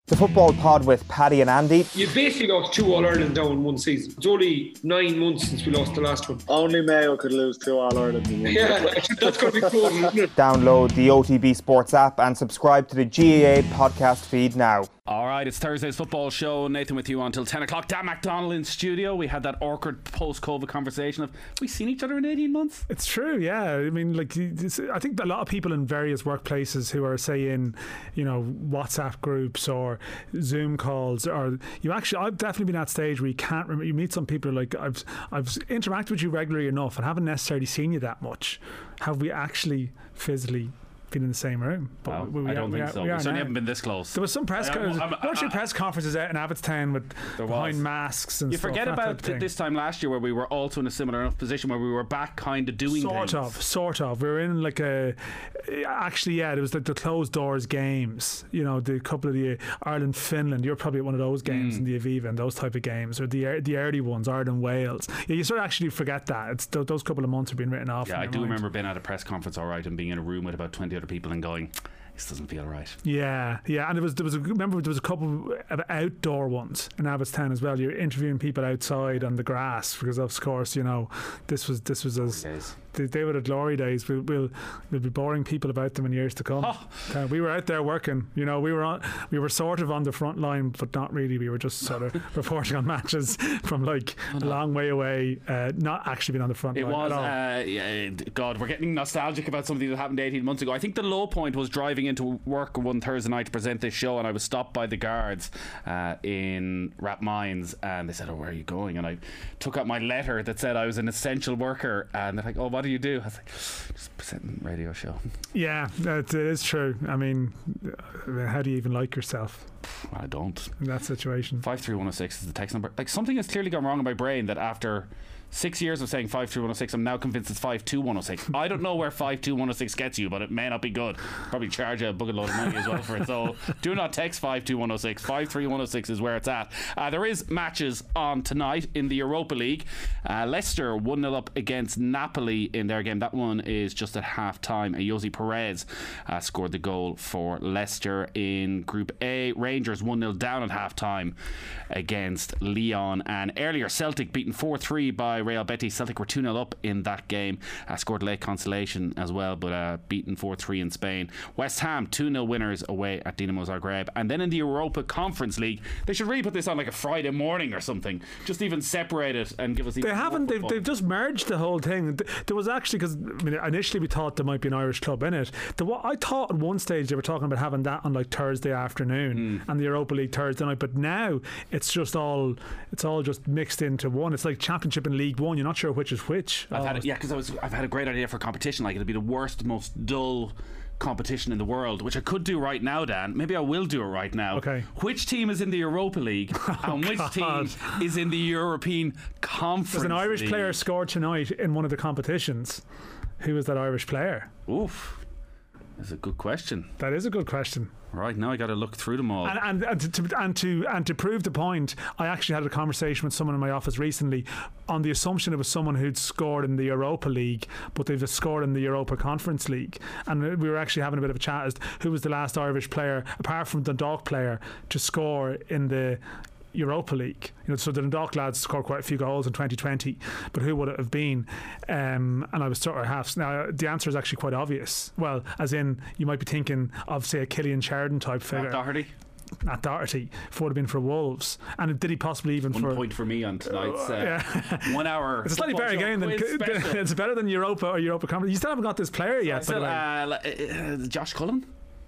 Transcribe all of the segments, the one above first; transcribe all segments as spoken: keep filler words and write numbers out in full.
The Football Pod with Paddy and Andy. You basically lost two All-Ireland down in one season. It's only nine months since we lost the last one. Only Mayo could lose two All-Ireland in one Yeah, that's going to be cool, isn't it? Download the O T B Sports app and subscribe to the G A A podcast feed now. Alright, it's Thursday's football show. Nathan with you until ten o'clock. Dan McDonnell in studio. We had that awkward post-COVID conversation of, have we seen each other in eighteen months? It's true, yeah. I mean, like, I think a lot of people in various workplaces who are, say, in, you know, WhatsApp groups or Zoom calls, or you actually, I've definitely been at that stage where you can't remember. You meet some people like, I've I've interacted with you regularly enough and haven't necessarily seen you that much. Have we actually physically been in the same room? But well, we, we I don't are, think we are, so. We, we are certainly now. haven't been this close. There was some press, I'm, I'm, there were actually press conferences out in Abbottstown with behind was. masks and you stuff. forget that about type of th- thing. this time last year where we were also in a similar enough position where we were back kind of doing Sort things. of, sort of. We were in like a, actually, yeah, it was like the closed doors games. You know, the couple of the Ireland Finland. You're probably at one of those games Mm. in the Aviva and those type of games, or the the early ones, Ireland Wales. Yeah, you sort of actually forget that. It's th- those couple of months have been written off. Yeah, in I your do mind. remember being at a press conference, all right, and being in a room with about twenty other people and going, this doesn't feel right. Yeah, yeah, and it was there was a, remember there was a couple of outdoor ones in Abbottstown as well. You're interviewing people outside on the grass because, of course, you know this was this was as Yes. they, they were the glory days. We'll, we'll we'll be boring people about them in years to come. Oh. Uh, we were out there working. You know, we were on we were sort of on the front line, but not really. We were just sort of reporting on matches from like a long way away, uh, not actually being on the front It line. was, at all. uh, yeah, God, we're getting nostalgic about something that happened eighteen months ago. I think the low point was driving into work one Thursday night to present this show, and I was stopped by the guards uh, in Rathmines, and they said, oh, where are you going? And I took out my letter that said I was an essential worker, and they're like, oh, what do you do? I was like, just presenting a radio show. Yeah, that it is true. I mean, uh, how do you even like yourself I don't. in that situation? five three one oh six is the text number. Like, something has clearly gone wrong in my brain that after six years of saying five three one oh six, I'm now convinced it's five two one oh six. I don't know where five two one oh six gets you, but it may not be good. Probably charge you a bucket load of money as well for it. So do not text five two one oh six. five three one oh six is where it's at. Uh, there is matches on tonight in the Europa League. Uh, Leicester one nil up against Napoli in their game. That one is just at half time. Uh, Jose Perez uh, scored the goal for Leicester in Group A. Rangers one nil down at half time against Lyon. And earlier, Celtic beaten four three by Real Betis. Celtic were two nil up in that game. Uh, scored late consolation as well, but uh, beaten four three in Spain. West Ham two nil winners away at Dinamo Zagreb. And then in the Europa Conference League, they should really put this on like a Friday morning or something. Just even separate it and give us even They more haven't. They've, football. they've just merged the whole thing. There was actually, because I mean, initially we thought there might be an Irish club in it. The, what I thought at one stage they were talking about having that on like Thursday afternoon and the Europa League Thursday night. But now it's just all it's all just mixed into one. It's like Championship and League One. You're not sure which is which. I've had almost. it, yeah, because I was I've had a great idea for competition. Like, it'll be the worst, most dull competition in the world, which I could do right now, Dan. Maybe I will do it right now. Okay. Which team is in the Europa League and which God. team is in the European Conference There's an Irish League? player scored tonight in one of the competitions. Who is that Irish player? Oof. That's a good question. That is a good question. Right, now I got to look through them all. And, and, and, to, and to and to prove the point, I actually had a conversation with someone in my office recently on the assumption it was someone who'd scored in the Europa League, but they've scored in the Europa Conference League. And we were actually having a bit of a chat as to who was the last Irish player, apart from the Dundalk player, to score in the Europa League. You know, so the Dundalk lads scored quite a few goals in twenty twenty, but who would it have been? Um, and I was sort of half. Now the answer is actually quite obvious. Well, as in you might be thinking of, say, a Killian Sheridan type figure. Matt Doherty. At Doherty, if it would have been for Wolves, and did he possibly even One for point for me on tonight's uh, yeah. one hour. It's a slightly better football game than quiz special. it's better than Europa or Europa Conference. You still haven't got this player yet. by Still, the way. uh, uh, Josh Cullen.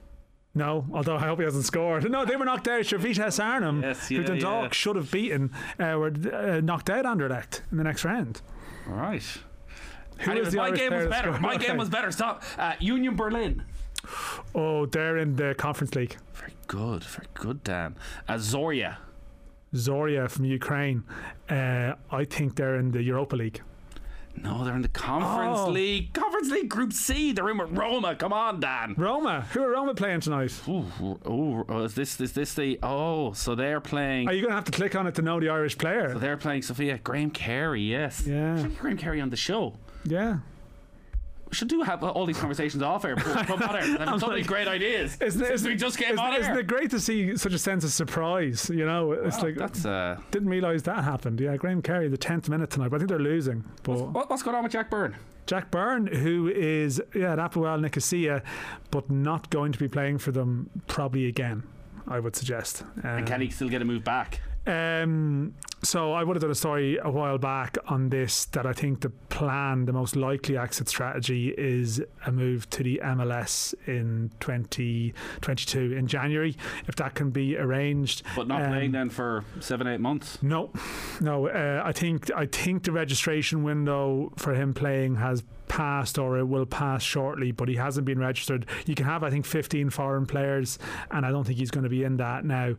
No, although I hope he hasn't scored. No, they were knocked out. Sure, Vitesse Arnhem, Yes, who yeah, Dundalk yeah. should have beaten, uh, were uh, knocked out Anderlecht in the next round. All right. Who Anyways, is the my Irish game player was that better. scored? My Okay. game was better. Stop. Uh, Union Berlin. Oh, they're in the Conference League. Very good. Very good, Dan. Uh, Zoria. Zoria from Ukraine. Uh, I think they're in the Europa League. No, they're in the Conference Oh. League. Conference League Group C. They're in with Roma. Come on, Dan. Roma. Who are Roma playing tonight? Ooh, ooh, oh, is this is this the? Oh, so they're playing. Are you going to have to click on it to know the Irish player? So they're playing Sophia Graham Carey. Yes. Yeah. Should have Graham Carey on the show. Yeah. should do have all these conversations off air. But come on air. There's so many like, great ideas. Isn't it, Since isn't, we just came isn't, on isn't air. it great to see such a sense of surprise? You know, it's Wow, like that's uh, didn't realise that happened. Yeah, Graham Carey, the tenth minute tonight, but I think they're losing. But what, what's going on with Jack Byrne? Jack Byrne, who is yeah at Apoel Nicosia, but not going to be playing for them probably again, I would suggest. Um, And can he still get a move back? Um, so I would have done a story a while back on this, that I think the plan, the most likely exit strategy, is a move to the M L S in twenty twenty-two in January, if that can be arranged. But not Um, playing then for seven, eight months. No, no. Uh, I think I think the registration window for him playing has passed, or it will pass shortly, but he hasn't been registered. You can have, I think, fifteen foreign players, and I don't think he's going to be in that now.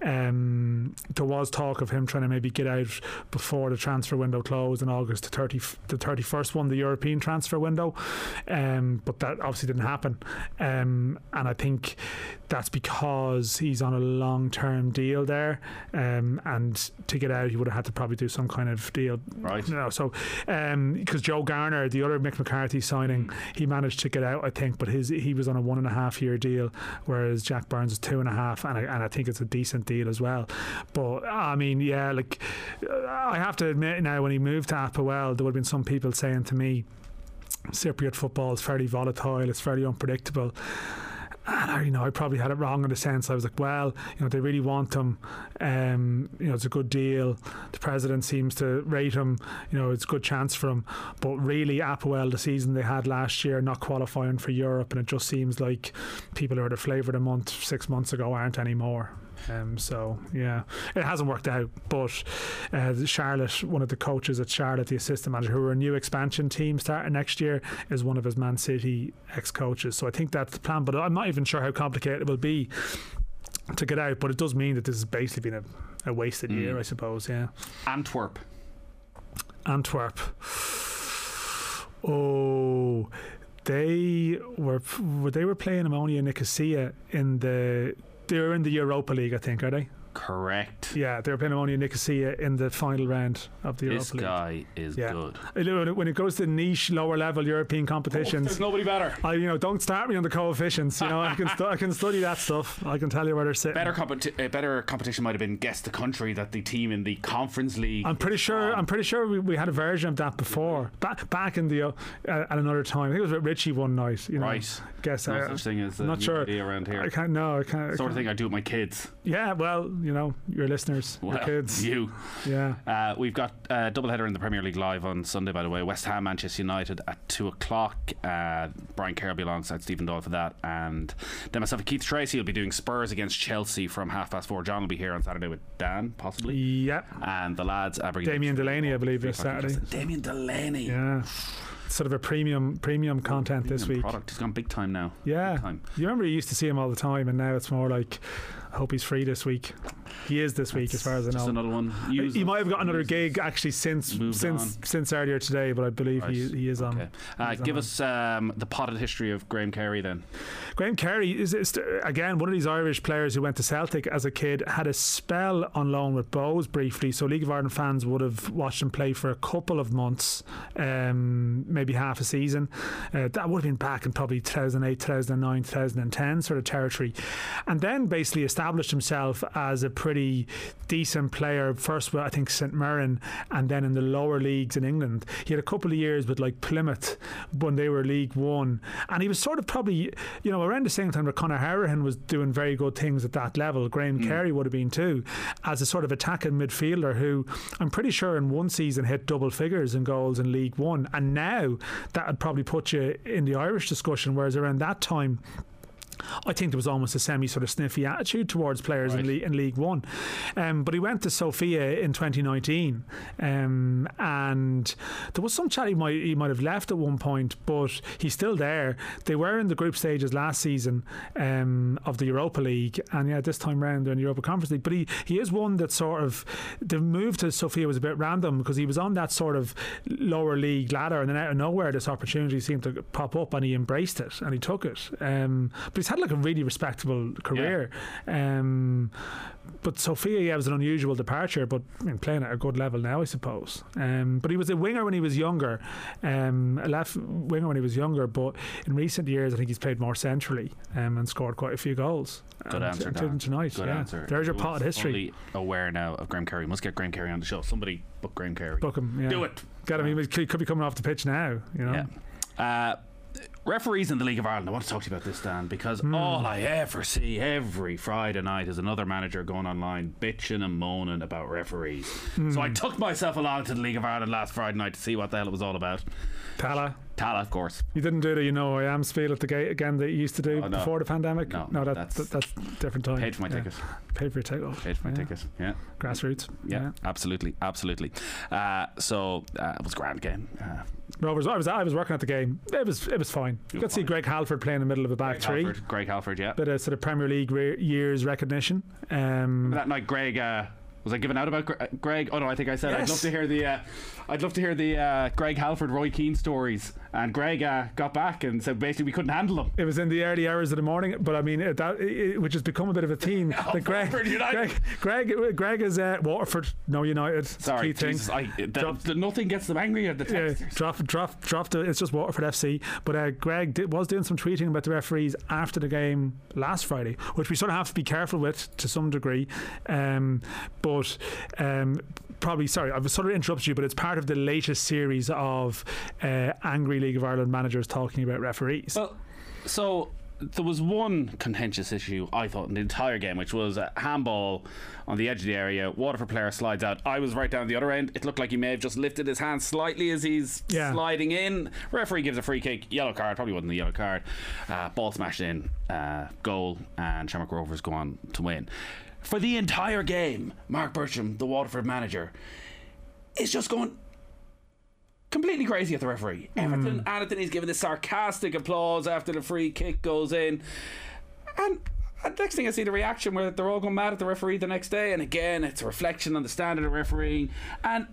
Um, there was talk of him trying to maybe get out before the transfer window closed in August, the thirty, the thirty-first one, the European transfer window, um, but that obviously didn't happen. Um, and I think that's because he's on a long-term deal there, um, and to get out, he would have had to probably do some kind of deal, Right. You know, so um, because Joe Garner, the other Mick McCarthy signing, he managed to get out, I think, but his he was on a one and a half year deal, whereas Jack Burns is two and a half, and I, and I think it's a decent deal as well. But I mean, yeah, like uh, I have to admit now, when he moved to Apoel, there would have been some people saying to me, Cypriot football is fairly volatile, it's fairly unpredictable. And I, you know, I probably had it wrong in the sense I was like, well, you know, they really want him. Um, you know, it's a good deal. The president seems to rate him. You know, it's a good chance for him. But really, Apoel, the season they had last year, not qualifying for Europe, and it just seems like people who were the flavour of the month six months ago aren't anymore. Um, so yeah, it hasn't worked out. But uh, Charlotte, one of the coaches at Charlotte, the assistant manager, who are a new expansion team starting next year, is one of his Man City ex-coaches. So I think that's the plan. But I'm not even sure how complicated it will be to get out. But it does mean that this has basically been a, a wasted mm. year, I suppose. Yeah. Antwerp. Antwerp. Oh, they were they were playing Ammonia Nicosia in the. They're in the Europa League, I think, are they? Correct. Yeah, they were playing Ammonia Nicosia in the final round of the this Europa League. This guy is yeah. good. When it goes to niche, lower level European competitions, oh, there's nobody better. I, you know, don't start me on the coefficients. You know, I can stu- I can study that stuff. I can tell you where they're sitting. Better competi- uh, better competition might have been guess the country that the team in the Conference League. I'm pretty sure. Um, I'm pretty sure we, we had a version of that before. Back back in the uh, at another time. I think it was with Richie one night. You know, right. Guess no uh, such thing as a not sure. idea around here. I can't. No, I can't. The sort of thing I do with my kids. Yeah. Well, you know, your listeners, well, your kids. You. Yeah. Uh, we've got a doubleheader in the Premier League live on Sunday, by the way. West Ham, Manchester United at two o'clock. Uh, Brian Kerr will be alongside Stephen Doyle for that. And then myself and Keith Tracy will be doing Spurs against Chelsea from half past four. John will be here on Saturday with Dan, possibly. Yeah. And the lads, Aberdeen. Damien Delaney, I believe, this Saturday. Damien Delaney. Yeah. Sort of a premium premium content premium this week. Product. He's gone big time now. Yeah. Time. You remember you used to see him all the time, and now it's more like, I hope he's free this week. He is this week, That's as far as I know. Just another one. Use he him. might have got another Use gig actually since Moved since on. since earlier today, but I believe Right. he, he is on. Okay. Uh, He's give on. us um, the potted history of Graham Carey then. Graham Carey is, is again one of these Irish players who went to Celtic as a kid, had a spell on loan with Bows briefly, so League of Ireland fans would have watched him play for a couple of months, um, maybe half a season. Uh, that would have been back in probably two thousand eight, two thousand nine, two thousand ten sort of territory, and then basically established himself as a pretty decent player, first with I think St Mirren and then in the lower leagues in England. He had a couple of years with like Plymouth when they were League One, and he was sort of probably, you know, around the same time that Conor Harahan was doing very good things at that level. Graham mm. Carey would have been too, as a sort of attacking midfielder who I'm pretty sure in one season hit double figures in goals in League One, and now that would probably put you in the Irish discussion, whereas around that time I think there was almost a semi sort of sniffy attitude towards players right. in, Le- in League One. Um, but he went to Sofia in twenty nineteen, um, and there was some chat he might he might have left at one point, but he's still there. They were in the group stages last season um, of the Europa League, and yeah, this time round they're in the Europa Conference League. But he, he is one that sort of, the move to Sofia was a bit random because he was on that sort of lower league ladder, and then out of nowhere this opportunity seemed to pop up, and he embraced it and he took it. Um, but he's had like a really respectable career, yeah. um, but Sophia, yeah, was an unusual departure, but I mean, playing at a good level now, I suppose. Um, but he was a winger when he was younger, um, a left winger when he was younger. But in recent years, I think he's played more centrally um, and scored quite a few goals. Good answer, Dan. Tonight, Good yeah. answer. There's your pot of history. Fully aware now of Graham Carey. Must get Graham Carey on the show. Somebody book Graham Carey. Book him. Yeah. Do it. Get him. He could be coming off the pitch now. You know. Yeah. Uh, referees in the League of Ireland. I want to talk to you about this, Dan, because mm. all I ever see every Friday night is another manager going online bitching and moaning about referees. Mm. So I took myself along to the League of Ireland last Friday night to see what the hell it was all about. Tala. Tala, of course. You didn't do the you know I am spiel at the gate again that you used to do oh, no. before the pandemic? No, no that, that's, that, that's different time. Paid for my yeah. ticket. Paid for your ticket. Oh, paid for my yeah. ticket. Yeah. Grassroots. Yeah, yeah. absolutely, absolutely. Uh, so uh, it was a grand game. Uh, Rovers. I was I was working at the game. It was it was fine. You got to see Greg Halford play in the middle of a back Greg three. Halford, Greg Halford, yeah. Bit of sort of Premier League re- years recognition. Um, that night, Greg. Uh, Was I giving out about Greg? Oh no, I think I said yes. I'd love to hear the uh, I'd love to hear the uh, Greg Halford, Roy Keane stories. And Greg uh, got back and said basically we couldn't handle him. It was in the early hours of the morning, but I mean it, that it, which has become a bit of a theme. oh, that Greg, Greg, Greg, Greg is uh, Waterford, no United. Sorry, Jesus, I, the, drop, the, nothing gets them angry at the texters. Yeah, drop, drop, drop. The, it's just Waterford F C. But uh, Greg did, was doing some tweeting about the referees after the game last Friday, which we sort of have to be careful with to some degree. Um, but. Um, Probably, sorry, I've sort of interrupted you, but it's part of the latest series of uh, angry League of Ireland managers talking about referees. Well, so there was one contentious issue, I thought, in the entire game, which was a handball on the edge of the area. Waterford player slides out. I was right down the other end. It looked like he may have just lifted his hand slightly as he's yeah. sliding in. Referee gives a free kick, yellow card, probably wasn't a yellow card. Uh, ball smashed in, uh, goal, and Shamrock Rovers go on to win. For the entire game, Mark Bircham, the Waterford manager, is just going completely crazy at the referee. Mm. Everton, Anything, he's giving this sarcastic applause after the free kick goes in. And the next thing I see the reaction where they're all going mad at the referee the next day. And again, it's a reflection on the standard of refereeing. And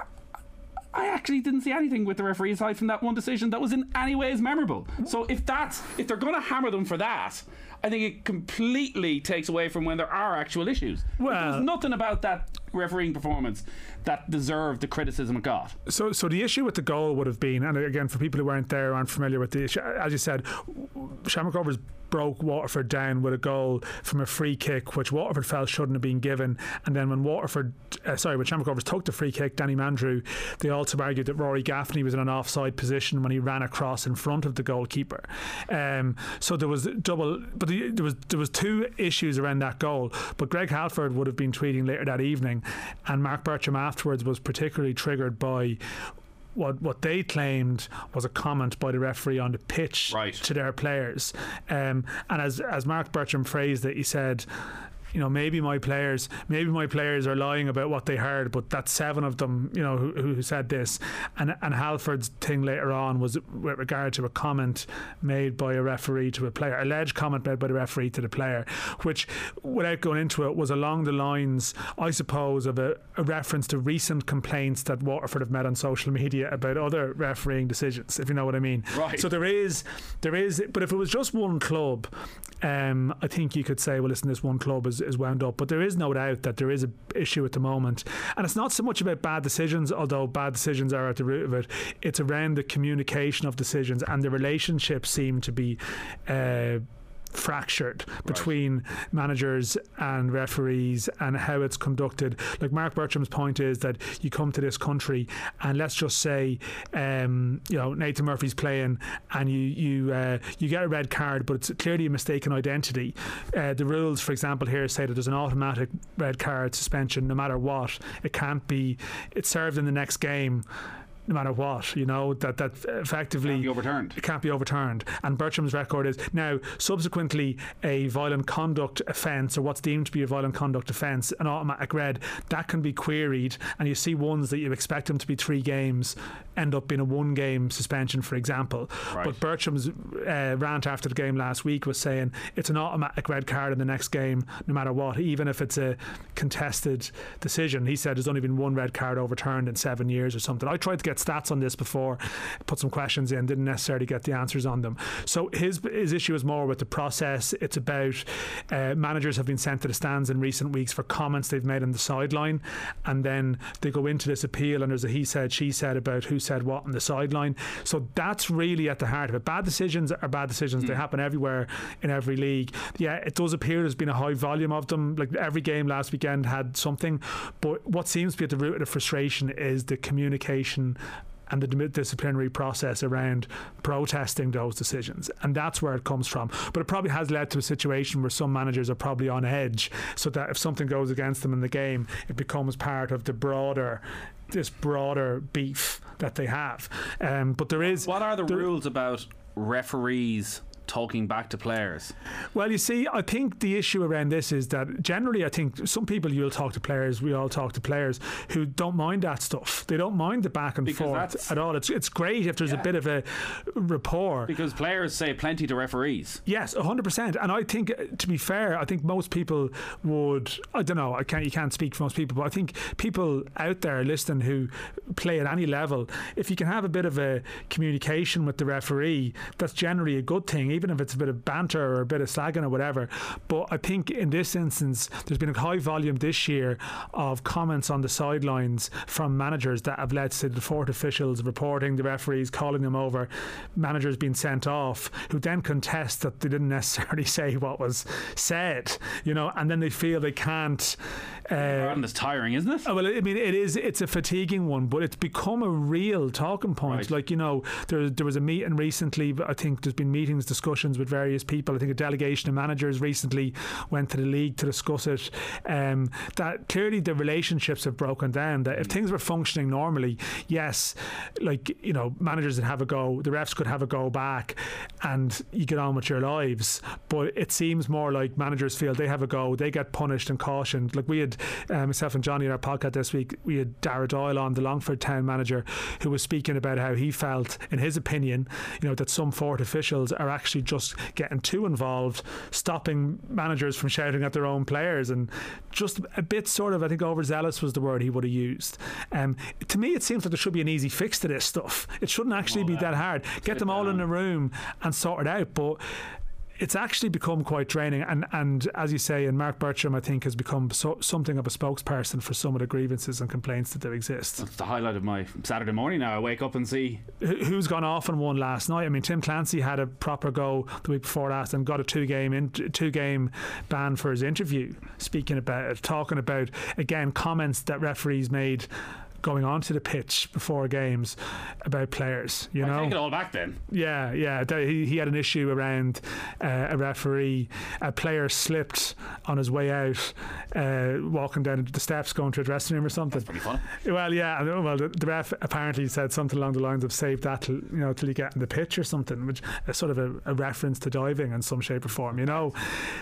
I actually didn't see anything with the referee aside from that one decision that was in any ways memorable. So if that's if they're going to hammer them for that, I think it completely takes away from when there are actual issues. Well, there's nothing about that refereeing performance that deserved the criticism it got. So, so the issue with the goal would have been, and again, for people who weren't there, aren't familiar with the issue, as you said, Shamrock Rovers broke Waterford down with a goal from a free kick, which Waterford felt shouldn't have been given. And then when Waterford, uh, sorry, when Shamrock Rovers took the free kick, Danny Mandrew, they also argued that Rory Gaffney was in an offside position when he ran across in front of the goalkeeper. Um, so there was double, but the, there was there was two issues around that goal. But Greg Halford would have been tweeting later that evening, and Mark Bircham afterwards was particularly triggered by what what they claimed was a comment by the referee on the pitch right. to their players. Um, and as as Mark Bircham phrased it, he said, you know, maybe my players, maybe my players are lying about what they heard, but that's seven of them, you know, who, who said this. And and Halford's thing later on was with regard to a comment made by a referee to a player, alleged comment made by the referee to the player, which, without going into it, was along the lines, I suppose, of a, a reference to recent complaints that Waterford have made on social media about other refereeing decisions, if you know what I mean. Right. So there is, there is, but if it was just one club, um, I think you could say, well, listen, this one club is is wound up, but there is no doubt that there is an issue at the moment, and it's not so much about bad decisions, although bad decisions are at the root of it. It's around the communication of decisions, and the relationships seem to be uh, fractured between right. managers and referees and how it's conducted. Like Mark Bircham's point is that you come to this country and let's just say um, you know, Nathan Murphy's playing and you you uh, you get a red card, but it's clearly a mistaken identity. Uh, the rules, for example, here say that there's an automatic red card suspension no matter what. It can't be, it's served in the next game no matter what, you know, that that effectively can't be overturned. It can't be overturned. And Bircham's record is now subsequently a violent conduct offence, or what's deemed to be a violent conduct offence, an automatic red, that can be queried, and you see ones that you expect them to be three games end up in a one game suspension, for example. Right. But Bircham's uh, rant after the game last week was saying it's an automatic red card in the next game no matter what, even if it's a contested decision. He said there's only been one red card overturned in seven years or something. I tried to get get stats on this before, put some questions in, didn't necessarily get the answers on them. So his his issue is more with the process. It's about uh, managers have been sent to the stands in recent weeks for comments they've made on the sideline, and then they go into this appeal and there's a he said, she said about who said what on the sideline. So that's really at the heart of it. Bad decisions are bad decisions. Mm. They happen everywhere in every league. Yeah, it does appear there's been a high volume of them. Like every game last weekend had something, but what seems to be at the root of the frustration is the communication and the disciplinary process around protesting those decisions, and that's where it comes from. But it probably has led to a situation where some managers are probably on edge, so that if something goes against them in the game, it becomes part of the broader this broader beef that they have. Um, but there is what are the there, rules about referees talking back to players? Well, you see, I think the issue around this is that generally I think some people, you'll talk to players, we all talk to players who don't mind that stuff. They don't mind the back and because forth at all. It's it's great if there's yeah. a bit of a rapport. Because players say plenty to referees. Yes, one hundred percent. And I think, to be fair, I think most people would, I don't know, I can't, you can't speak for most people, but I think people out there listening who play at any level, if you can have a bit of a communication with the referee, that's generally a good thing, even if it's a bit of banter or a bit of slagging or whatever. But I think in this instance there's been a high volume this year of comments on the sidelines from managers that have led to the fourth officials reporting the referees, calling them over, managers being sent off who then contest that they didn't necessarily say what was said, you know, and then they feel they can't uh, and it's tiring, isn't it? Oh, well, I mean, it is. It's a fatiguing one, but it's become a real talking point. Right. Like, you know, there there was a meeting recently. I think there's been meetings, discussions with various people. I think a delegation of managers recently went to the league to discuss it. Um, that clearly the relationships have broken down. That if things were functioning normally, yes, like, you know, managers would have a go, the refs could have a go back, and you get on with your lives. But it seems more like managers feel they have a go, they get punished and cautioned. Like we had uh, myself and Johnny in our podcast this week, we had Dara Doyle on, the Longford town manager, who was speaking about how he felt, in his opinion, you know, that some Fort officials are actually just getting too involved, stopping managers from shouting at their own players, and just a bit sort of, I think overzealous was the word he would have used. Um, to me, it seems like there should be an easy fix to this stuff. It shouldn't actually be that hard. Get them all in a room and sort it out. But it's actually become quite draining, and, and as you say, and Mark Bircham, I think, has become so, something of a spokesperson for some of the grievances and complaints that do exist. That's the highlight of my Saturday morning now. I wake up and see who's gone off and won last night. I mean, Tim Clancy had a proper go the week before last and got a two game in, two game ban for his interview, speaking about it, talking about, again, comments that referees made going onto the pitch before games about players, you I know. take it all back then. Yeah, yeah. He, he had an issue around uh, a referee. A player slipped on his way out, uh, walking down the steps, going to a dressing room or something. That's pretty funny. Well, yeah. Well, the, the ref apparently said something along the lines of "save that, till, you know, till you get in the pitch" or something, which is sort of a, a reference to diving in some shape or form, you know.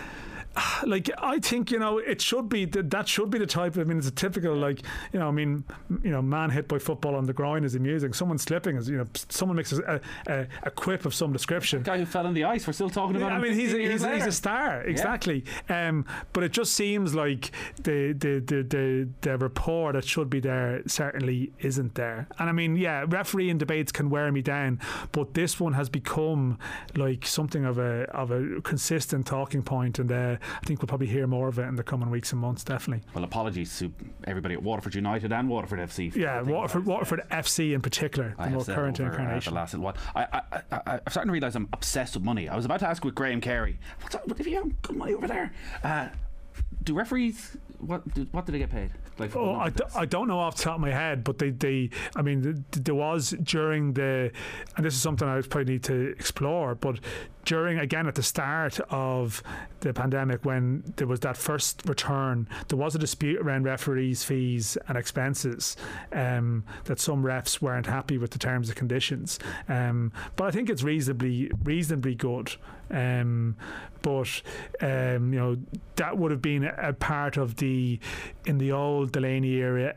Like, I think, you know, it should be that that should be the type of, I mean, it's a typical, like, you know, I mean, you know, man hit by football on the groin is amusing. Someone slipping is, you know, someone makes a, a, a quip of some description. The guy who fell on the ice, we're still talking about I him. mean, he's a, he's, a, he's a star, exactly. Yeah. Um, but it just seems like the the, the the the rapport that should be there certainly isn't there. And I mean, yeah, refereeing debates can wear me down, but this one has become like something of a of a consistent talking point, and uh, I think we'll probably hear more of it in the coming weeks and months, definitely. Well, apologies to everybody at Waterford United and Waterford F C. Yeah, Waterford, Waterford F C in particular, the more current over, incarnation. Uh, the last little while. I, I, I, I'm starting to realise I'm obsessed with money. I was about to ask with Graham Carey, what's up, if you have good money over there? Uh, do referees, what do, what do they get paid? Like, oh, I, d- I don't know off the top of my head, but they, they I mean, th- there was during the, and this is something I probably need to explore, but during, again, at the start of the pandemic, when there was that first return, there was a dispute around referees' fees and expenses, um, that some refs weren't happy with the terms and conditions. Um, but I think it's reasonably reasonably good. Um, but um, you know, that would have been a part of the, in the old Delaney era,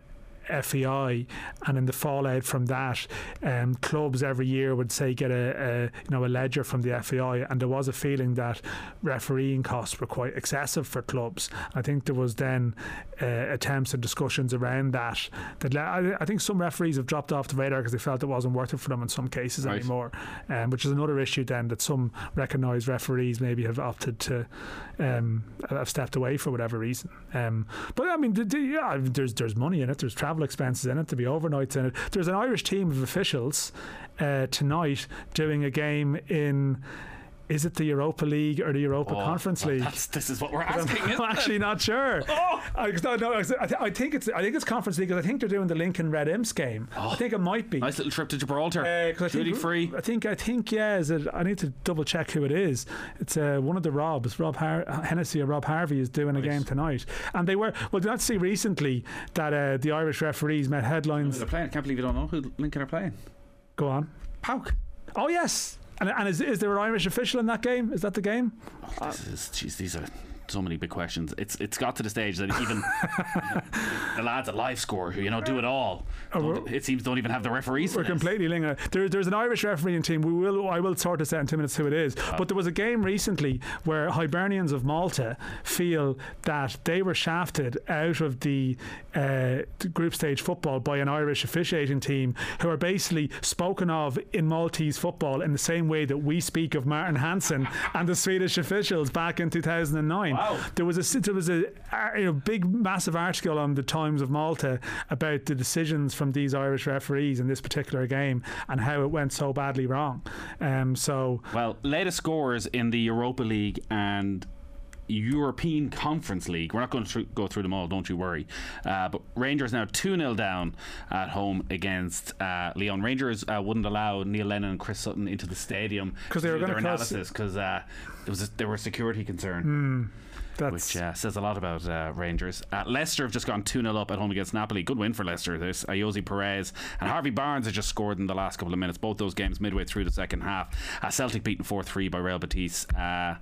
F E I, and in the fallout from that, um, clubs every year would say get a, a you know a ledger from the F E I, and there was a feeling that refereeing costs were quite excessive for clubs. I think there was then uh, attempts and discussions around that. That le- I, I think some referees have dropped off the radar because they felt it wasn't worth it for them in some cases right. anymore, um, which is another issue then that some recognised referees maybe have opted to um, have stepped away for whatever reason. Um, but I mean, the, the, yeah, there's there's money in it. There's travel expenses in it. To be overnights in it. There's an Irish team of officials uh, tonight doing a game in. Is it the Europa League or the Europa oh, Conference well, League? That's, this is what we're asking. I'm actually not sure. Oh. I, no, no, I, th- I think it's I think it's Conference League because I think they're doing the Lincoln Red Imps game. Oh. I think it might be. Nice little trip to Gibraltar. Uh, Duty free. I think I think yeah. Is it? I need to double check who it is. It's uh, one of the Robs. Rob Har- Hennessy or Rob Harvey is doing nice. a game tonight, and they were. Well, did not see recently that uh, the Irish referees met headlines. Oh, they're playing. I can't believe you don't know who Lincoln are playing. Go on. Pauk. Oh yes. And, and is, is there an Irish official in that game? Is that the game? Oh, this is, geez, these are so many big questions. It's it's got to the stage that even you know, the lads at Live Score, who you know do it all, oh, it seems don't even have the referees. We're completely linked. There, there's an Irish refereeing team. We will I will sort this out in two minutes who it is. Oh. But there was a game recently where Hibernians of Malta feel that they were shafted out of the, uh, the group stage football by an Irish officiating team who are basically spoken of in Maltese football in the same way that we speak of Martin Hansen and the Swedish officials back in two thousand nine. Wow. There was a there was a, a you know, big massive article on the Times of Malta about the decisions from these Irish referees in this particular game and how it went so badly wrong. Um, so well, latest scores in the Europa League and European Conference League. We're not going to tr- go through them all, don't you worry. Uh, but Rangers now two nil down at home against uh, Lyon. Rangers uh, wouldn't allow Neil Lennon and Chris Sutton into the stadium because they were going to to analysis because uh, there was a, there were a security concern. Mm. That's which uh, says a lot about uh, Rangers. Uh, Leicester have just gone two nil up at home against Napoli. Good win for Leicester. There's Ayoze Perez and Harvey Barnes have just scored in the last couple of minutes. Both those games midway through the second half. Uh, Celtic beaten four three by Real Betis. Uh,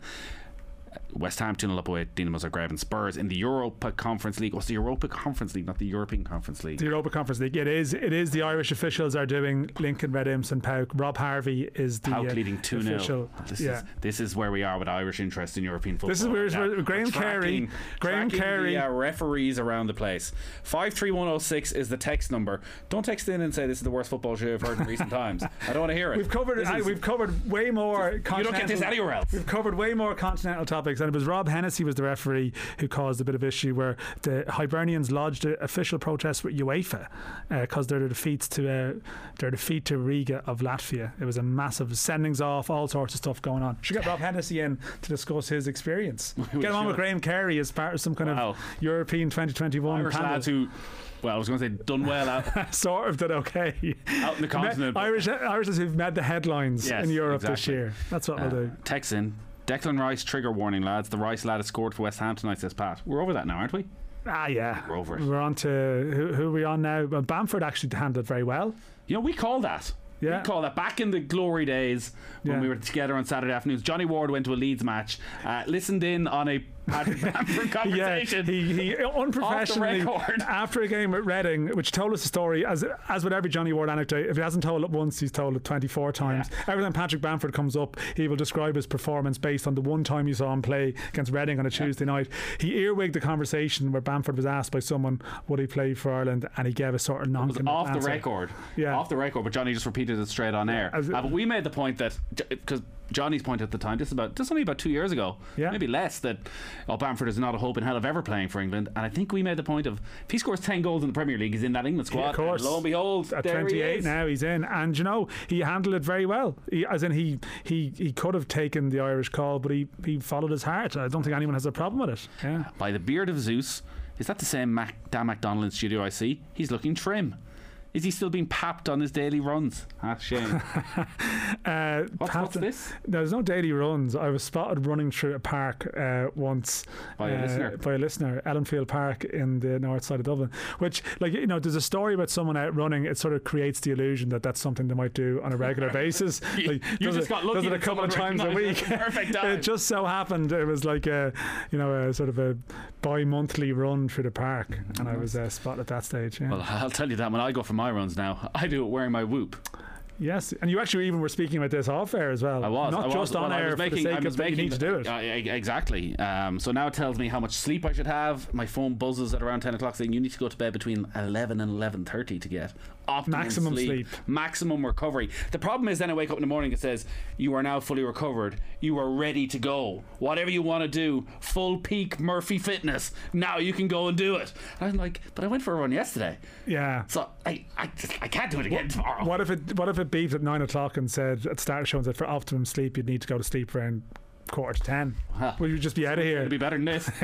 West Ham two nil up away at Dinamo Zagreb. And Spurs in the Europa Conference League. What's the Europa Conference League, not the European Conference League? The Europa Conference League. It is. It is. The Irish officials are doing Lincoln Red Imps and Pauk. Rob Harvey is the Pauk uh, leading two nil. official. This yeah. is this is where we are with Irish interest in European football. This is where, right where Graham Carey, Graham Carey, the uh, referees around the place. Five three one zero six is the text number. Don't text in and say this is the worst football show I've heard in recent times. I don't want to hear it. We've covered. This I, is, we've covered way more. You don't get this anywhere else. We've covered way more continental topics, and it was Rob Hennessy was the referee who caused a bit of issue where the Hibernians lodged an official protest with UEFA because uh, their defeats to uh, their defeat to Riga of Latvia. It was a massive sendings off, all sorts of stuff going on. Should get Rob Hennessy in to discuss his experience. Get him on with Graham Carey as part of some kind wow. of European twenty twenty-one Irish panel. lads who, well, I was going to say done well out, sort of did okay out in the continent. Irish Irishmen who've made the headlines yes, in Europe exactly. this year. That's what uh, we'll do. Text in. Declan Rice trigger warning, lads. The Rice lad has scored for West Ham tonight, says Pat. We're over that now, aren't we? Ah, yeah. We're over it. We're on to who, who are we on now? Well, Bamford actually handled it very well. You know, we call that. Yeah. We call that back in the glory days when yeah. we were together on Saturday afternoons. Johnny Ward went to a Leeds match, uh, listened in on a Patrick Bamford conversation. Yeah, he, he unprofessionally after a game at Reading, which told us a story as as with every Johnny Ward anecdote. If he hasn't told it once, he's told it twenty-four times. Yeah. Every time Patrick Bamford comes up, he will describe his performance based on the one time you saw him play against Reading on a Tuesday yeah. night. He earwigged the conversation where Bamford was asked by someone would he play for Ireland, and he gave a sort of non-committal off the answer. record. Yeah, off the record. But Johnny just repeated it straight on air. As, uh, but we made the point that because Johnny's point at the time, just about just only about two years ago, yeah. maybe less, that oh, Bamford is not a hope in hell of ever playing for England. And I think we made the point of if he scores ten goals in the Premier League, he's in that England squad. Yeah, of course. And lo and behold, at there twenty-eight he is. now he's in, and you know he handled it very well. He, as in he he he could have taken the Irish call, but he he followed his heart. I don't think anyone has a problem with it. Yeah. By the beard of Zeus, is that the same Mac, Dan McDonald in studio I see? He's looking trim. Is he still being papped on his daily runs? That's a shame. Uh, What's, what's this? There's no daily runs. I was spotted running through a park uh, once By a uh, listener. by a listener, Ellenfield Park in the north side of Dublin. Which, like, you know, there's a story about someone out running. It sort of creates the illusion that that's something they might do on a regular basis. You- Like, you does just it, got lucky does it a that couple of someone times a week. recognised it at the perfect time. It just so happened it was like a, you know, a sort of a bi-monthly run through the park, and I was uh, spotted at that stage. Yeah. Well, I'll tell you that when I go for my runs now, I do it wearing my Whoop. Yes, and you actually even were speaking about this off air as well. I was. not I was. just on well, I air was for making, the I sake was of that you making, need to do it. Uh, e- exactly. Um, so now it tells me how much sleep I should have. My phone buzzes at around ten o'clock saying you need to go to bed between eleven and eleven thirty to get optimum Maximum sleep. maximum recovery. The problem is then I wake up in the morning, it says you are now fully recovered, you are ready to go, whatever you want to do, full peak Murphy fitness, now you can go and do it. And I'm like, but I went for a run yesterday, Yeah. so I I, I can't do it again tomorrow. What if it What if it beeped at nine o'clock and said at the start of the show that for optimum sleep you'd need to go to sleep around quarter to ten? Huh. Will you just be out of here? It'd be better than this.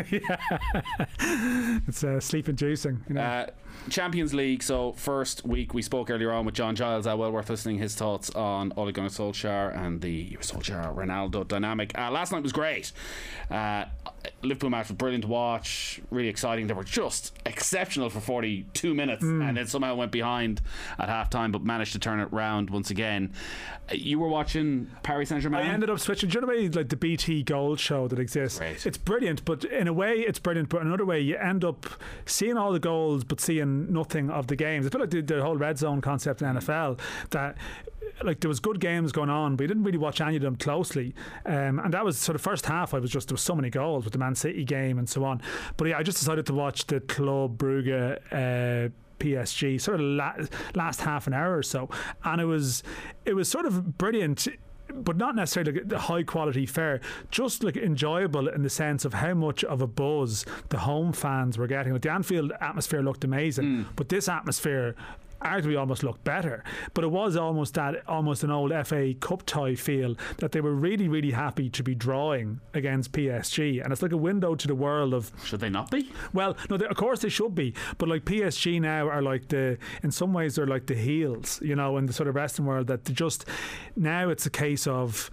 It's uh, sleep inducing. You know? Uh, Champions League. So first week we spoke earlier on with John Giles. Uh, well worth listening. His thoughts on Ole Gunnar Solskjaer and the Solskjaer Ronaldo dynamic. Uh, last night was great. Uh, Liverpool match was brilliant to watch. Really exciting. They were just exceptional for forty-two minutes, Mm. and then somehow went behind at half time, but managed to turn it round once again. Uh, You were watching Paris Saint Germain. I ended up switching. Do you know the way, like the B T Gold show that exists? Great. It's brilliant, but in a way it's brilliant, but in another way you end up seeing all the goals but seeing nothing of the games. I feel like the, the whole red zone concept in N F L, that like there was good games going on, but you didn't really watch any of them closely. Um, and that was sort of first half. I was just there was so many goals with the Man City game and so on. But yeah, I just decided to watch the Club Brugge. Uh, P S G sort of la- last half an hour or so, and it was it was sort of brilliant, but not necessarily like a high quality fare, just like enjoyable in the sense of how much of a buzz the home fans were getting. Like the Anfield atmosphere looked amazing, but this atmosphere arguably almost looked better, but it was almost that almost an old F A Cup tie feel that they were really really happy to be drawing against P S G, and it's like a window to the world of, Should they not be? well, no, they, of course they should be, but like P S G now are like the, in some ways they're like the heels, you know, in the sort of wrestling world, that they just, now it's a case of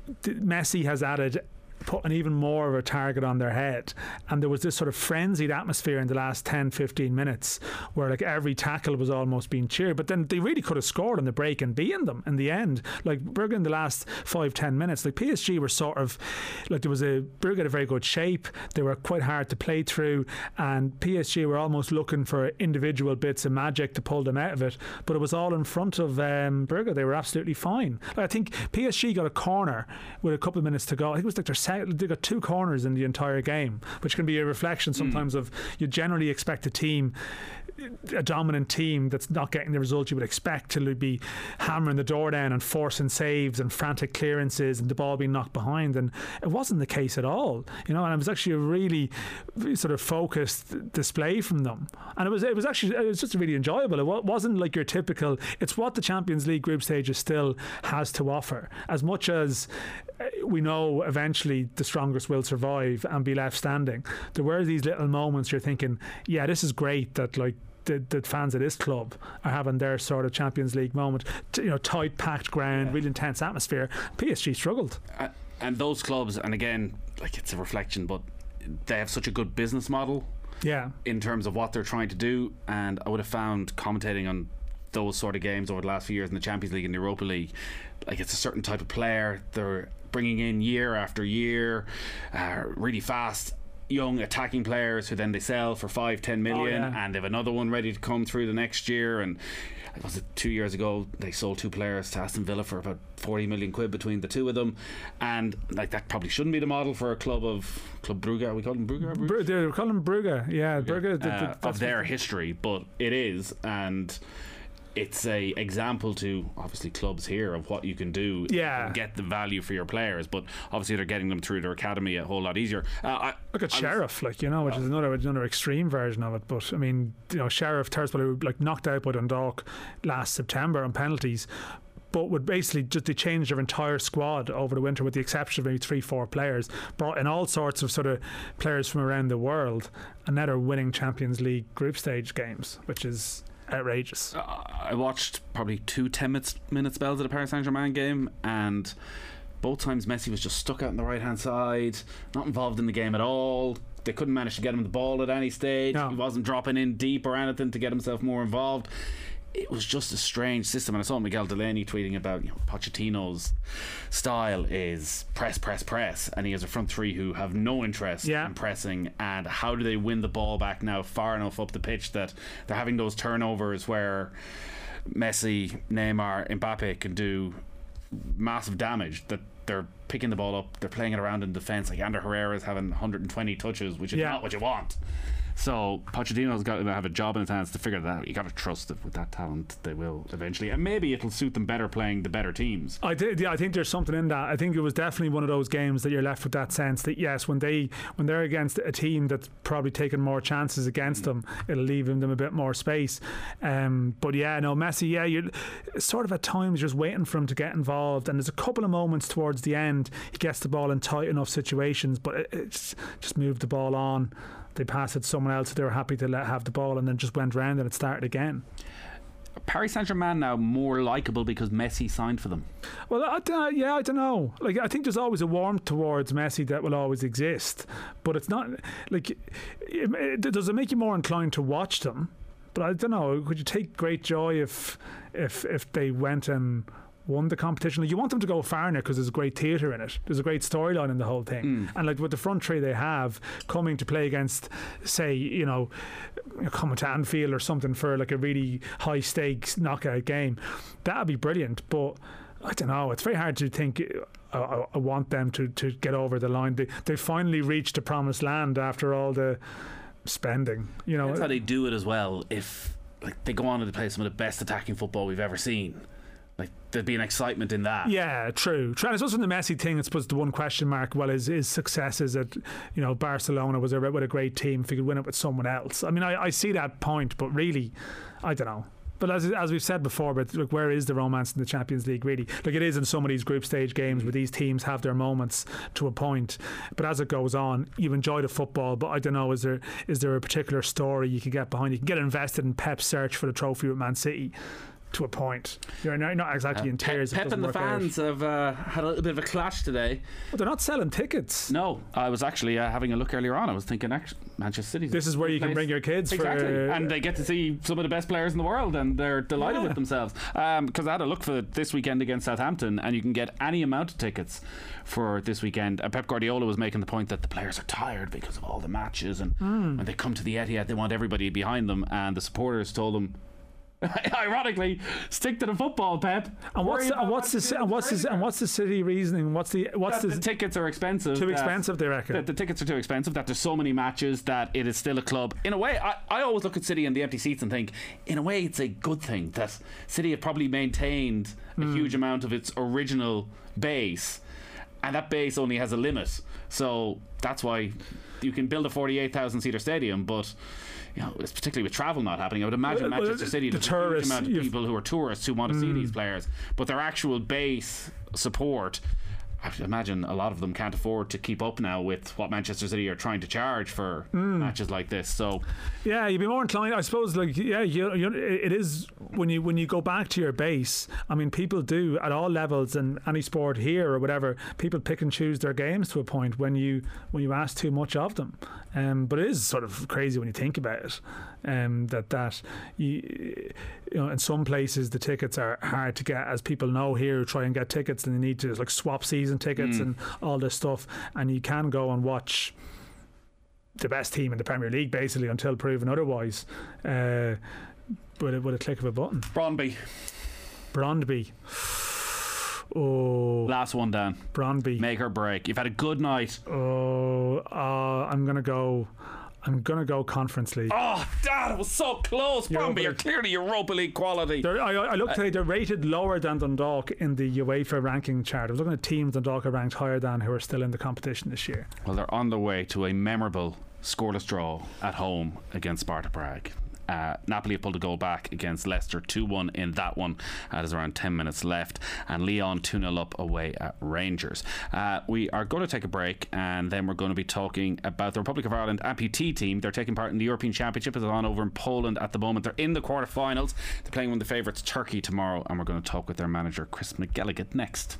Messi has added putting even more of a target on their head, and there was this sort of frenzied atmosphere in the last ten fifteen minutes where like every tackle was almost being cheered, but then they really could have scored on the break and be in them in the end. Like Brugge in the last five ten minutes, like P S G were sort of like, there was a Brugge had a very good shape, they were quite hard to play through, and P S G were almost looking for individual bits of magic to pull them out of it, but it was all in front of um, Brugge. They were absolutely fine. I think P S G got a corner with a couple of minutes to go. I think it was like their second, they got two corners in the entire game, which can be a reflection sometimes mm. of, you generally expect a team, a dominant team that's not getting the result you would expect, to be hammering the door down and forcing saves and frantic clearances and the ball being knocked behind, and it wasn't the case at all, you know. And it was actually a really sort of focused display from them, and it was it was actually it was just really enjoyable. It wasn't like your typical, it's what the Champions League group stages still has to offer, as much as we know eventually the strongest will survive and be left standing. There were these little moments you're thinking, yeah, this is great that like the, the fans of this club are having their sort of Champions League moment. T- you know, tight, packed ground, yeah. really intense atmosphere. P S G struggled. Uh, and those clubs, and again, like it's a reflection, but they have such a good business model. Yeah. In terms of what they're trying to do, and I would have found commentating on those sort of games over the last few years in the Champions League and the Europa League, like it's a certain type of player they're bringing in year after year, uh, really fast young attacking players who then they sell for five, ten million, oh, yeah. and they have another one ready to come through the next year. And was it two years ago they sold two players to Aston Villa for about forty million quid between the two of them, and like that probably shouldn't be the model for a club of Club Brugge. Are we calling them Brugge? Br- they call them Brugge, yeah, Brugge, Brugge uh, the, of their history, but it is, and it's a example to obviously clubs here of what you can do, yeah. and get the value for your players, but obviously they're getting them through their academy a whole lot easier. Uh, I, Look at I Sheriff, like, you know, which uh, is another another extreme version of it. But I mean, you know, Sheriff Tiraspol, like knocked out by Dundalk last September on penalties, but would basically just they changed their entire squad over the winter, with the exception of maybe three, four players, brought in all sorts of sort of players from around the world, and now they're winning Champions League group stage games, which is outrageous. Uh, I watched probably two ten minutes, minute spells at a Paris Saint-Germain game, and both times Messi was just stuck out on the right hand side, not involved in the game at all. They couldn't manage to get him the ball at any stage. No. He wasn't dropping in deep or anything to get himself more involved. It was just a strange system, and I saw Miguel Delaney tweeting about, you know, Pochettino's style is press, press, press, and he has a front three who have no interest yeah. in pressing. And how do they win the ball back now far enough up the pitch that they're having those turnovers where Messi, Neymar, Mbappe can do massive damage, that they're picking the ball up, they're playing it around in defence. Like Ander Herrera is having one hundred twenty touches, which is yeah. not what you want. So Pochettino's got to have a job in his hands to figure that out. You got to trust that with that talent they will eventually, and maybe it'll suit them better playing the better teams. I did, yeah, I think there's something in that. I think it was definitely one of those games that you're left with that sense that yes, when they when they're against a team that's probably taking more chances against them, it'll leave them a bit more space. Um, but yeah, no, Messi, yeah, you're sort of at times just waiting for him to get involved, and there's a couple of moments towards the end he gets the ball in tight enough situations, but it, it's just moved the ball on. They passed it to someone else, they were happy to let have the ball, and then just went round and it started again. Paris Saint-Germain now more likeable because Messi signed for them. Well, I, uh, yeah, I don't know. Like, I think there's always a warmth towards Messi that will always exist, but it's not like it, it, does it make you more inclined to watch them? But I don't know. Would you take great joy if if if they went and won the competition? Like, you want them to go far now because there's great theatre in it. There's a great storyline in the whole thing. Mm. And like with the front three they have coming to play against, say, you know, coming to Anfield or something for like a really high stakes knockout game, that'd be brilliant. But I don't know. It's very hard to think. I, I want them to, to get over the line. They they finally reached the promised land after all the spending. You know, that's how they do it as well. If like they go on to play some of the best attacking football we've ever seen. Like there'd be an excitement in that. Yeah, true. True. And I suppose from the Messi thing, I suppose the one question mark, well, is his successes at, you know, Barcelona was a, with a great team if he could win it with someone else. I mean, I, I see that point, but really, I don't know. But as as we've said before, but like, where is the romance in the Champions League really? Like it is in some of these group stage games where these teams have their moments to a point. But as it goes on, you enjoy the football. But I don't know, is there is there a particular story you can get behind? You can get invested in Pep's search for the trophy with Man City. To a point, you're not, not exactly uh, in tears. Pep, Pep and the fans out. have uh, had a little bit of a clash today. Well, they're not selling tickets. No, I was actually uh, having a look earlier on. I was thinking, actually, Manchester City. This is where you place. Can bring your kids exactly, for, uh, and they get to see some of the best players in the world, and they're delighted yeah. with themselves. Because um, I had a look for this weekend against Southampton, and you can get any amount of tickets for this weekend. And Pep Guardiola was making the point that the players are tired because of all the matches, and mm. when they come to the Etihad, they want everybody behind them, and the supporters told them. Ironically, stick to the football, Pep. And what's the, and what's the and what's the and what's the city reasoning? What's the what's the, the, the tickets are expensive. Too expensive, they reckon. That the tickets are too expensive. That there's so many matches that it is still a club. In a way, I, I always look at City and the empty seats and think, in a way, it's a good thing that City have probably maintained a mm. huge amount of its original base, and that base only has a limit. So that's why you can build a forty-eight thousand seater stadium, but. You know, it's particularly with travel not happening. I would imagine well, Manchester City, there's a huge amount of people who are tourists who want to mm. see these players, but their actual base support, I would imagine a lot of them can't afford to keep up now with what Manchester City are trying to charge for mm. matches like this. So, yeah, you'd be more inclined, I suppose. Like, yeah, you, you, it is when you when you go back to your base. I mean, people do at all levels and any sport here or whatever. People pick and choose their games to a point when you when you ask too much of them. Um, but it is sort of crazy when you think about it. Um, that that you, you know, in some places the tickets are hard to get, as people know here who try and get tickets and they need to like swap season tickets mm. and all this stuff, and you can go and watch the best team in the Premier League basically until proven otherwise, uh, with, a, with a click of a button. Brøndby Brøndby Oh, last one down. Brøndby, make or break. You've had a good night. Oh, uh, I'm gonna go I'm going to go Conference League. Oh, Dad, it was so close. Brøndby are clearly Europa League quality. I, I looked today, they're rated lower than Dundalk in the UEFA ranking chart. I was looking at teams Dundalk are ranked higher than who are still in the competition this year. Well, they're on their way to a memorable scoreless draw at home against Sparta Prague. Uh, Napoli have pulled a goal back against Leicester two one in that one. Uh, there's around ten minutes left, and Lyon two nil up away at Rangers. Uh, we are going to take a break, and then we're going to be talking about the Republic of Ireland amputee team. They're taking part in the European Championship. It's on over in Poland at the moment. They're in the quarterfinals. They're playing one of the favourites, Turkey, tomorrow, and we're going to talk with their manager, Chris McGilligan, next.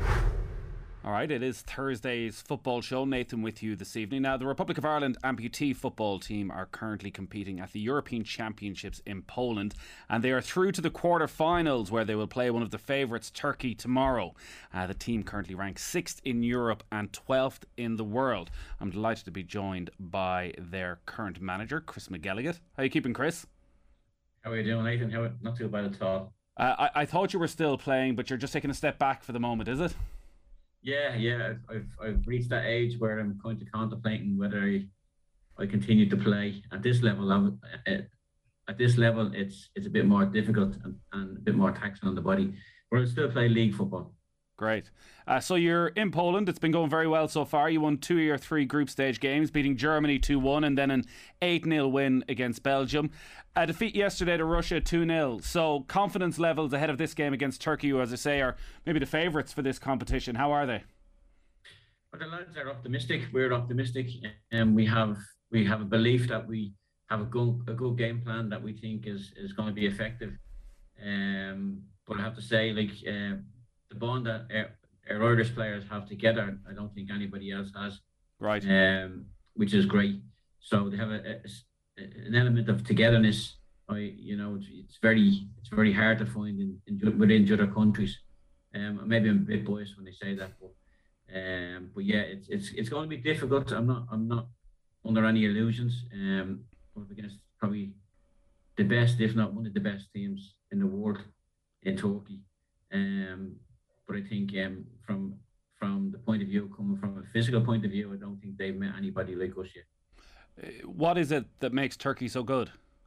All right, it is Thursday's football show. Nathan with you this evening. Now, the Republic of Ireland amputee football team are currently competing at the European Championships in Poland, and they are through to the quarter-finals, where they will play one of the favourites, Turkey, tomorrow. Uh, the team currently ranks sixth in Europe and twelfth in the world. I'm delighted to be joined by their current manager, Chris McGilligan. How are you keeping, Chris? How are you doing, Nathan? How, not too bad at all. Uh, I, I thought you were still playing, but you're just taking a step back for the moment, is it? Yeah, yeah. I've, I've I've reached that age where I'm kind of contemplating whether I, I continue to play at this level. I'm, at, at this level, it's it's a bit more difficult and, and a bit more taxing on the body. But I still play league football. Great. Uh, so you're in Poland. It's been going very well so far. You won two of your three group stage games, beating Germany two one and then an eight nil win against Belgium. A defeat yesterday to Russia two nil. So confidence levels ahead of this game against Turkey, who, as I say, are maybe the favourites for this competition. How are they? But the lads are optimistic. We're optimistic, and we have we have a belief that we have a good a good game plan that we think is is going to be effective. Um, but I have to say, like uh, the bond that our, our Irish players have together, I don't think anybody else has. Right. Um, which is great. So they have a, a an element of togetherness. I, you know, it's, it's very, it's very hard to find in, in within other countries. Um, maybe I'm a bit biased when they say that, but, um, but yeah, it's it's it's going to be difficult. I'm not, I'm not under any illusions. Um, up against probably the best, if not one of the best teams in the world in Turkey. Um, but I think um, from from the point of view, coming from a physical point of view, I don't think they've met anybody like us yet. What is it that makes Turkey so good?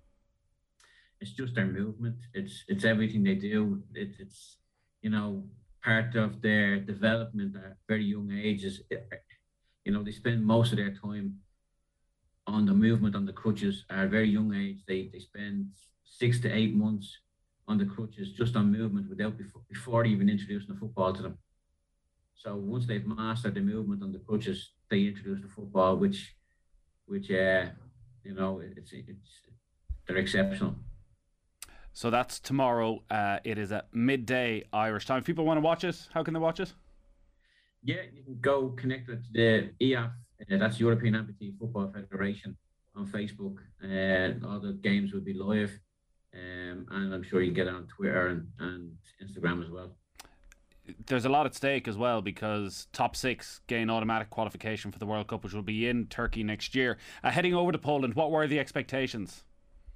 It's just their movement. It's it's everything they do. It, it's you know part of their development at very young ages. You know they spend most of their time on the movement on the crutches at a very young age. They they spend six to eight months on the crutches just on movement without before before even introducing the football to them. So once they've mastered the movement on the crutches, they introduce the football, which which uh, you know it's it's they're exceptional. So that's tomorrow. Uh, it is at midday Irish time. If people want to watch it, how can they watch it? Yeah, you can go connect with the E A F. Uh, that's European Amputee Football Federation on Facebook. Uh, all the games will be live, um, and I'm sure you can get it on Twitter and, and Instagram as well. There's a lot at stake as well, because top six gain automatic qualification for the World Cup, which will be in Turkey next year. Uh, heading over to Poland, what were the expectations?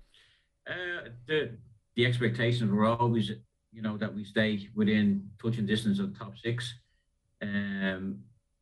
Uh, the the expectations were always, you know, that we stay within touching distance of the top six. Um,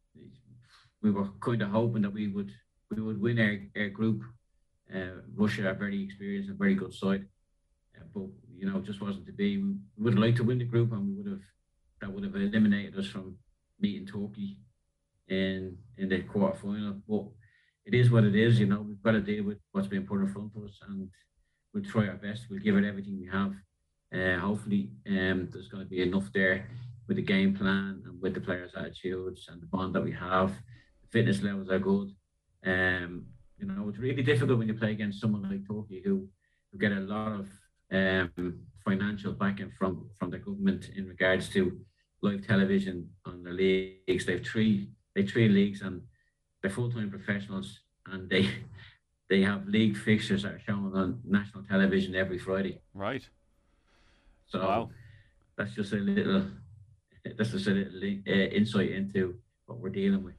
we were kind of hoping that we would we would win our, our group. Uh, Russia are very experienced and very good side, uh, but you know, it just wasn't to be. We would have liked to win the group, and we would have. That would have eliminated us from meeting Turkey in in the quarter final. But it is what it is, you know. We've got to deal with what's been put in front of us, and we'll try our best. We'll give it everything we have. Uh, hopefully, um, there's going to be enough there with the game plan and with the players' attitudes and the bond that we have. The fitness levels are good. Um, you know, it's really difficult when you play against someone like Turkey, who who get a lot of um, financial backing from from the government in regards to live television on their leagues. They've three they three leagues, and they're full time professionals, and they they have league fixtures that are shown on national television every Friday. Right. So wow. that's just a little that's just a little uh, insight into what we're dealing with.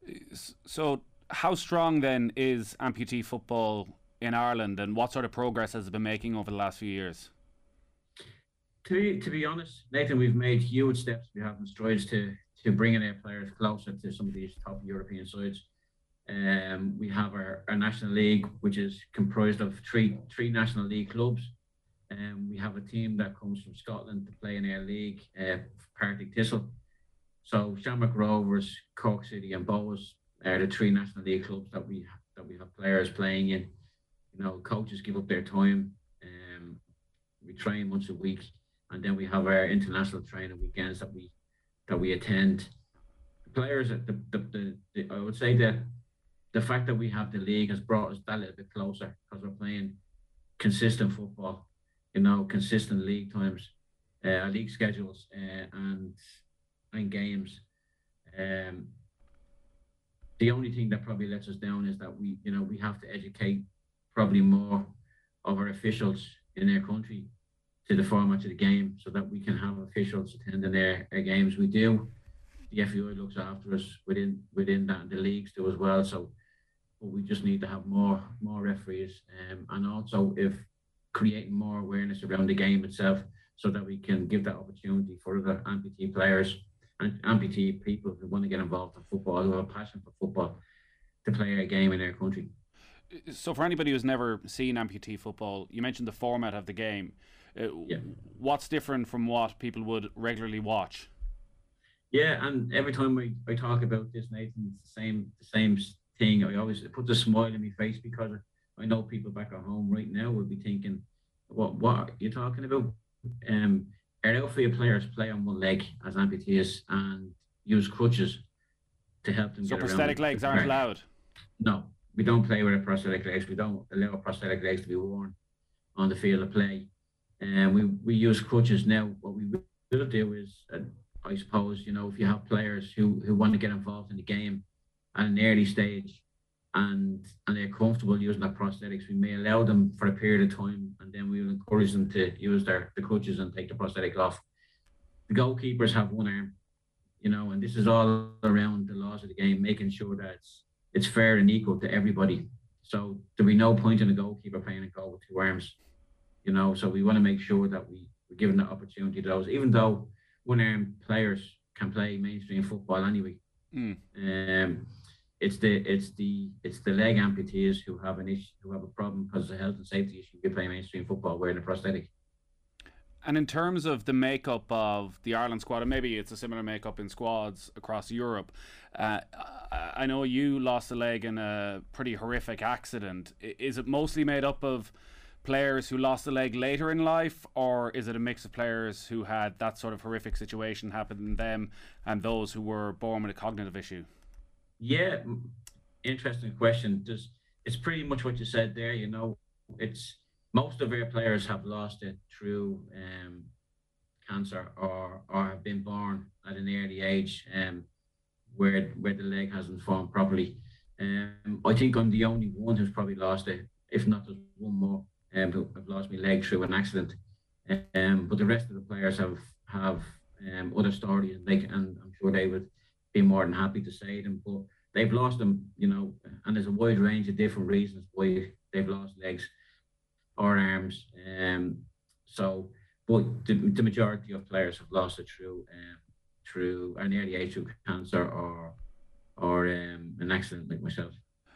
So how strong then is amputee football in Ireland, and what sort of progress has it been making over the last few years? To be, to be honest, Nathan, we've made huge steps. We have strides to to bringing our players closer to some of these top European sides. Um, we have our, our national league, which is comprised of three three national league clubs. And um, we have a team that comes from Scotland to play in our league, uh, Partick Thistle. So Shamrock Rovers, Cork City, and Bohs are the three national league clubs that we that we have players playing in. You know, coaches give up their time. Um, we train once a week, and then we have our international training weekends that we that we attend. The players, the, the, the, the I would say that the fact that we have the league has brought us that little bit closer because we're playing consistent football. You know, consistent league times, uh, league schedules, uh, and and games. Um, the only thing that probably lets us down is that we, you know, we have to educate probably more of our officials in their country to the format of the game, so that we can have officials attending their, their games. We do. The F A I looks after us within within that, and the leagues do as well. So, but we just need to have more more referees, um, and also if creating more awareness around the game itself, so that we can give that opportunity for other amputee players and amputee people who want to get involved in football, who have a passion for football, to play a game in their country. So for anybody who's never seen amputee football, you mentioned the format of the game. Uh, yeah. What's different from what people would regularly watch? Yeah, and every time I, I talk about this, Nathan, it's the same the same thing. I always put a smile on my face, because I know people back at home right now will be thinking, what what are you talking about? Um, our outfield players play on one leg as amputees and use crutches to help them so get around. So prosthetic legs aren't allowed? No, we don't play with our prosthetic legs. We don't allow prosthetic legs to be worn on the field of play. And uh, we, we use crutches now. What we will do is, uh, I suppose, you know, if you have players who, who want to get involved in the game at an early stage, and and they're comfortable using their prosthetics, we may allow them for a period of time, and then we will encourage them to use their the crutches and take the prosthetic off. The goalkeepers have one arm, you know, and this is all around the laws of the game, making sure that it's it's fair and equal to everybody. So there'll be no point in a goalkeeper playing a goal with two arms, you know. So we want to make sure that we we're giving the opportunity to those, even though one arm players can play mainstream football anyway. Mm. Um, It's the it's the it's the leg amputees who have an issue, who have a problem because of the health and safety issue. You play mainstream football wearing a prosthetic. And in terms of the makeup of the Ireland squad, and maybe it's a similar makeup in squads across Europe, uh, I know you lost a leg in a pretty horrific accident. Is it mostly made up of players who lost a leg later in life, or is it a mix of players who had that sort of horrific situation happen to them and those who were born with a cognitive issue? Yeah, interesting question. There's, it's pretty much what you said there. You know, it's most of our players have lost it through um, cancer, or or have been born at an early age, um, where where the leg hasn't formed properly. Um, I think I'm the only one who's probably lost it. If not, there's one more um, who have lost my leg through an accident. Um, but the rest of the players have have um, other stories, and they can, and I'm sure they would be more than happy to say them, but they've lost them, you know, and there's a wide range of different reasons why they've lost legs or arms. Um, so, but the, the majority of players have lost it through um, through an early age through cancer or or um, an accident like myself.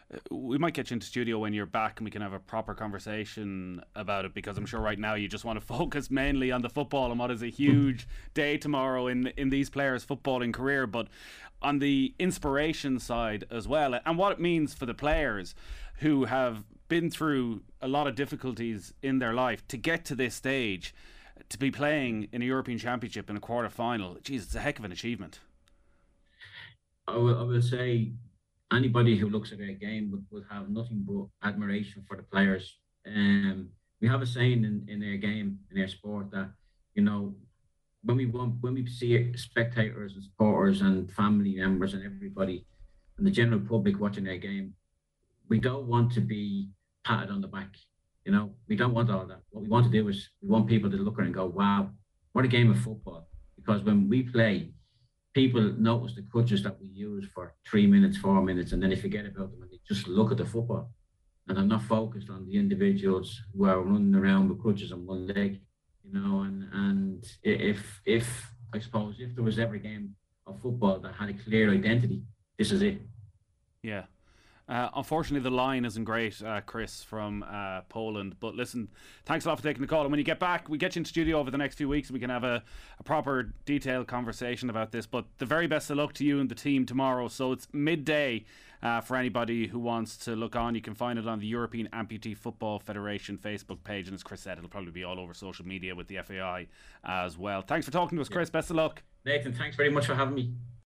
We might get you into studio when you're back and we can have a proper conversation about it, because I'm sure right now you just want to focus mainly on the football and what is a huge day tomorrow in in these players' footballing career, but on the inspiration side as well, and what it means for the players who have been through a lot of difficulties in their life to get to this stage, to be playing in a European Championship in a quarter final. Geez, it's a heck of an achievement. I will, I will say anybody who looks at our game would, would have nothing but admiration for the players. Um, we have a saying in, in our game, in our sport, that, you know, when we want, when we see spectators and supporters and family members and everybody and the general public watching our game, we don't want to be patted on the back. You know, we don't want all that. What we want to do is we want people to look at it and go, wow, what a game of football. Because when we play, people notice the crutches that we use for three minutes, four minutes, and then they forget about them and they just look at the football. And I'm not focused on the individuals who are running around with crutches on one leg, you know, and, and if, if, I suppose, if there was ever a game of football that had a clear identity, this is it. Yeah. Uh, unfortunately, the line isn't great, uh, Chris from uh, Poland. But listen, thanks a lot for taking the call. And when you get back, we get you in studio over the next few weeks. We can have a, a proper, detailed conversation about this. But the very best of luck to you and the team tomorrow. So it's midday uh, for anybody who wants to look on. You can find it on the European Amputee Football Federation Facebook page. And as Chris said, it'll probably be all over social media with the F A I as well. Thanks for talking to us, Chris. Best of luck. Nathan, thanks very much for having me.